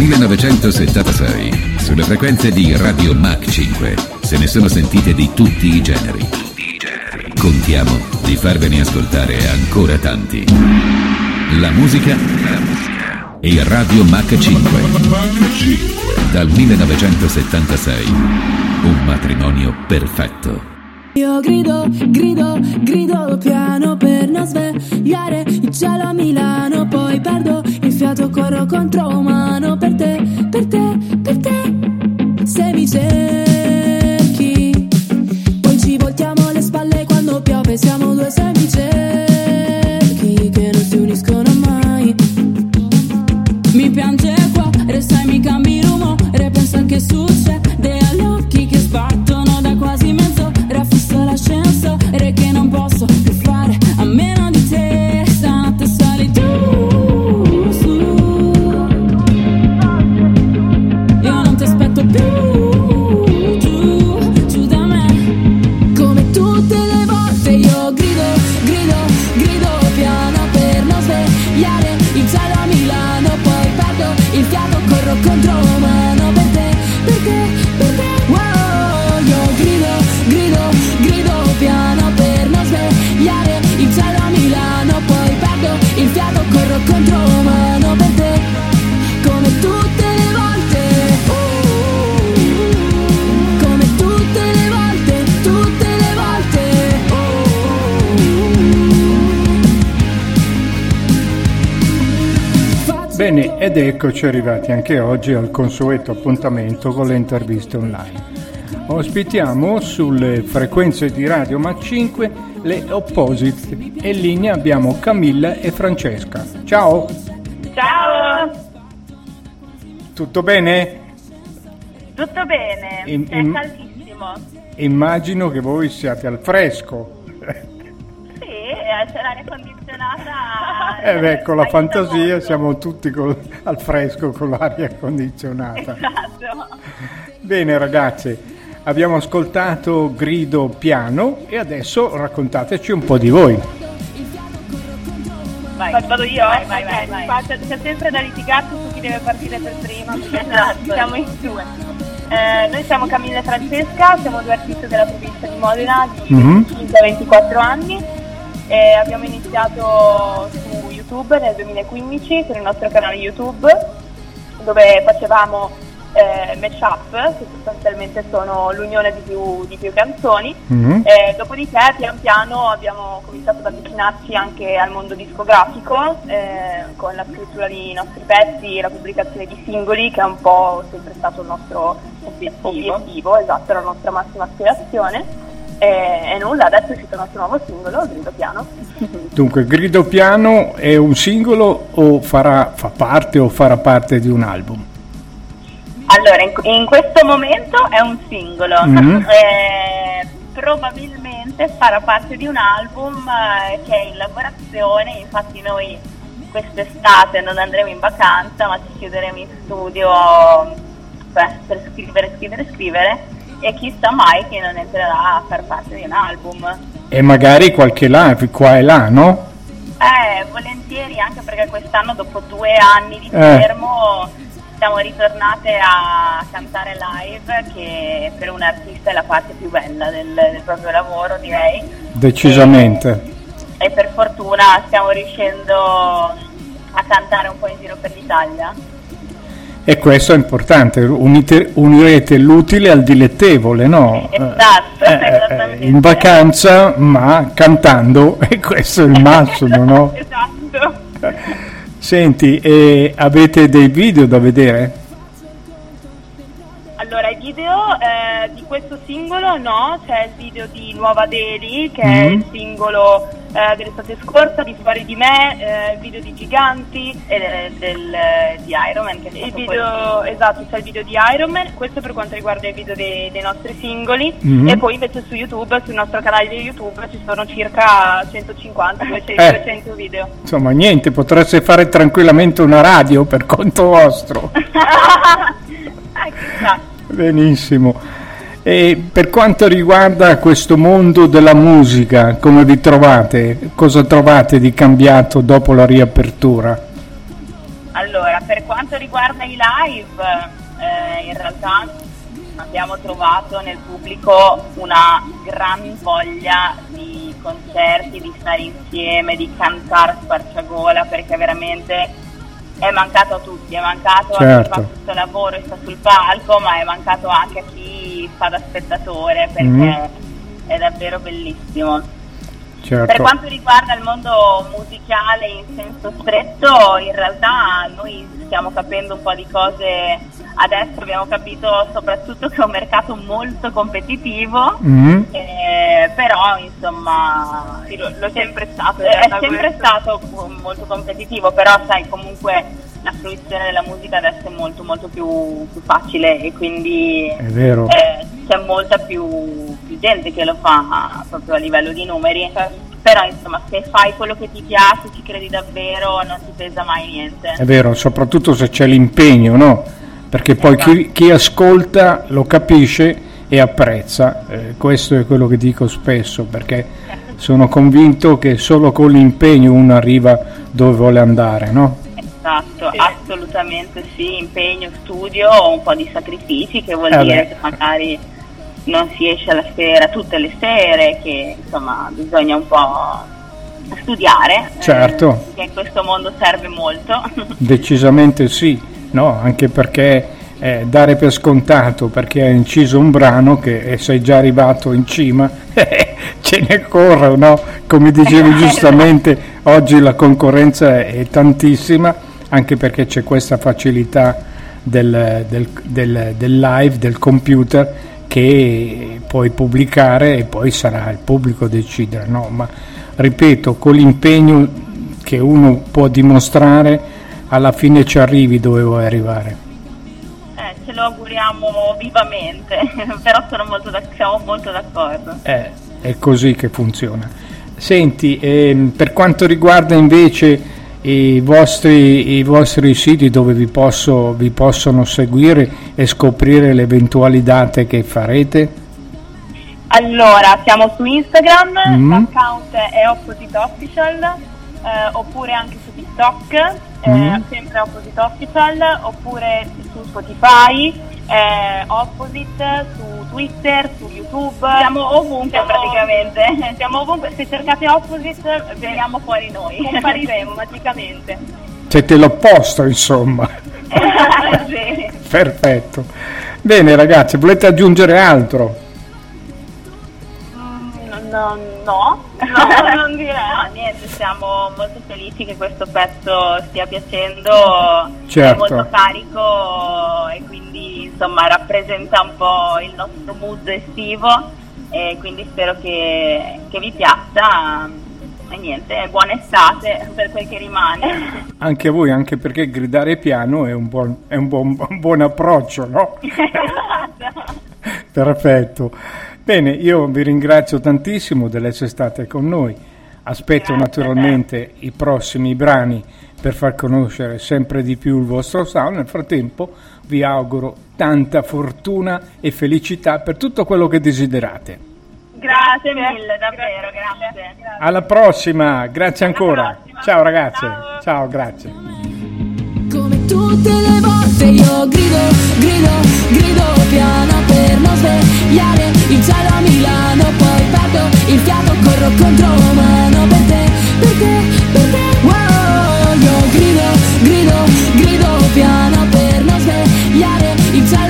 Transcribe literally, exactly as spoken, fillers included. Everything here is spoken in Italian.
millenovecentosettantasei, sulle frequenze di Radio Mach cinque, se ne sono sentite di tutti i generi. Contiamo di farvene ascoltare ancora tanti. La musica e Radio Mach cinque. Dal millenovecentosettantasei, un matrimonio perfetto. Io grido, grido, grido piano per non svegliare il cielo a Milano. Poi perdo il fiato, corro contro umano. Per te, per te, per te. Se mi cerchi, poi ci voltiamo le spalle quando piove. Siamo due semicerchi che non si uniscono mai. Mi piange qua, resta e mi cambi rumore. Pensa che succede agli occhi che sbattono da quasi mezzo. Raffisso l'ascensore che non posso più fare a meno di te. Stanotte sali tu su, io non ti aspetto più giù, giù da me. Come tutte le volte io grido, grido, grido piano per non svegliare il cielo a Milano. Poi perdo il fiato, corro contro mano. Per te, per te, per te, wow. Io grido, grido, grido piano per non svegliare il cielo a Milano. Poi perdo il fiato, corro contro mano. Per te, come tutte le volte, uh, come tutte le volte, tutte le volte, uh. Bene, ed eccoci arrivati anche oggi al consueto appuntamento con le interviste online. Ospitiamo sulle frequenze di Radio Mach cinque le Opposite e in linea abbiamo Camilla e Francesca. Ciao! Ciao! Tutto bene? Tutto bene, In- è in- caldissimo. Immagino che voi siate al fresco. Sì, eh, c'è l'aria condizionata. Eh beh, con la aiuta fantasia molto. siamo tutti col- al fresco con l'aria condizionata. Esatto. Bene ragazzi, abbiamo ascoltato Grido Piano e adesso raccontateci un po' di voi. Vai. Vado io? Vai, vai, vai, vai. Qua c'è, c'è sempre da litigarsi su chi deve partire per prima, perché esatto. Siamo in due. Eh, noi siamo Camilla e Francesca, siamo due artisti della provincia di Modena di Mhm. venticinque ventiquattro anni e abbiamo iniziato su YouTube nel duemilaquindici con il nostro canale YouTube dove facevamo eh, mashup, che sostanzialmente sono l'unione di più, di più canzoni. Mhm. Eh, dopodiché pian piano abbiamo cominciato ad avvicinarci anche al mondo discografico eh, con la scrittura di nostri pezzi e la pubblicazione di singoli, che è un po' sempre stato il nostro obiettivo, obiettivo esatto, la nostra massima aspirazione. E, e nulla, adesso è uscito il nostro nuovo singolo, Grido Piano. Dunque, Grido Piano è un singolo o farà, fa parte o farà parte di un album? Allora, in, in questo momento è un singolo, Mhm. eh, probabilmente farà parte di un album eh, che è in lavorazione. Infatti noi quest'estate non andremo in vacanza, ma ci chiuderemo in studio beh, per scrivere, scrivere, scrivere, e chissà mai che non entrerà a far parte di un album. E magari qualche live qua e là, no? Eh, volentieri, anche perché quest'anno dopo due anni di Eh. fermo siamo ritornate a cantare live, che per un artista è la parte più bella del, del proprio lavoro, direi. Decisamente. E, e per fortuna stiamo riuscendo a cantare un po' in giro per l'Italia. E questo è importante, unite, unirete l'utile al dilettevole, no? Esatto, Eh, eh, esattamente. in vacanza ma cantando, e questo è il massimo, no? Esatto. Senti, e avete dei video da vedere? Allora, i video eh, di questo singolo no, c'è il video di Nuova Delhi, che Mhm. è il singolo eh, dell'estate scorsa, di Fuori di me, eh, il video di Giganti e del, del, eh, di Iron Man, che è il video, esatto, c'è il video di Iron Man. Questo per quanto riguarda i video dei, dei nostri singoli. Mhm. E poi invece su YouTube, sul nostro canale di YouTube ci sono circa centocinquanta duecento, Eh. duecento video. Insomma, niente, potreste fare tranquillamente una radio per conto vostro. Eh, chissà. Benissimo. E per quanto riguarda questo mondo della musica, come vi trovate? Cosa trovate di cambiato dopo la riapertura? Allora, per quanto riguarda i live, eh, in realtà abbiamo trovato nel pubblico una gran voglia di concerti, di stare insieme, di cantare a squarciagola, perché veramente è mancato a tutti, è mancato certo. a chi fa questo lavoro e sta sul palco, ma è mancato anche a chi fa da spettatore, perché mm. è davvero bellissimo. Certo. Per quanto riguarda il mondo musicale in senso stretto, in realtà noi stiamo capendo un po' di cose adesso, abbiamo capito soprattutto che è un mercato molto competitivo, mm. eh, però insomma sì, lo, lo sempre stato, è sempre stato molto competitivo, però sai, comunque la fruizione della musica adesso è molto molto più, più facile, e quindi è vero. Eh, c'è molta più, più gente che lo fa proprio a livello di numeri, però insomma se fai quello che ti piace, ci credi davvero, non ti pesa mai niente. È vero, soprattutto se c'è l'impegno, no? Perché poi esatto. chi, chi ascolta lo capisce e apprezza, eh, questo è quello che dico spesso, perché sono convinto che solo con l'impegno uno arriva dove vuole andare, no? Esatto, sì. Assolutamente sì, impegno, studio, un po' di sacrifici, che vuol eh dire beh. che magari non si esce alla sera tutte le sere, che insomma bisogna un po' studiare, certo. eh, che in questo mondo serve molto. Decisamente sì, no, anche perché eh, dare per scontato perché hai inciso un brano che e sei già arrivato in cima, ce ne corre, no? Come dicevi giustamente, oggi la concorrenza è tantissima, anche perché c'è questa facilità del, del, del, del live, del computer, che puoi pubblicare e poi sarà il pubblico a decidere, no? Ma ripeto, con l'impegno che uno può dimostrare, alla fine ci arrivi dove vuoi arrivare. Eh, ce lo auguriamo vivamente, però sono molto d'ac- siamo molto d'accordo. Eh, è così che funziona. Senti, ehm, per quanto riguarda invece i vostri, i vostri siti dove vi, posso, vi possono seguire e scoprire le eventuali date che farete? Allora, siamo su Instagram, mm. l'account è Opposite Official, eh, oppure anche su TikTok, eh, mm. sempre Opposite Official, oppure su Spotify, eh, Opposite, su Twitter, su YouTube, siamo ovunque siamo, praticamente, siamo ovunque, se cercate Opposite veniamo fuori noi, compariremo magicamente. Siete l'opposto, insomma. Sì. Perfetto. Bene ragazzi, volete aggiungere altro? No, no, no, non direi. No, niente, siamo molto felici che questo pezzo stia piacendo, certo. È molto carico e quindi insomma rappresenta un po' il nostro mood estivo, e quindi spero che, che vi piaccia. E niente, buona estate per quel che rimane. Anche a voi, anche perché gridare piano è un buon, è un buon, un buon approccio, no? Perfetto. Bene, io vi ringrazio tantissimo dell'essere state con noi. Aspetto Grazie naturalmente i prossimi brani per far conoscere sempre di più il vostro sound. Nel frattempo vi auguro tanta fortuna e felicità per tutto quello che desiderate. Grazie mille, davvero, grazie. Alla prossima, grazie ancora. Ciao ragazze, ciao, ciao, grazie. Come tutte le volte io grido, grido, grido piano per non svegliare il cielo a Milano, poi perdo il fiato, corro contro mano per te, per te, per te. Wow, io grido, grido, grido piano per non svegliare il cielo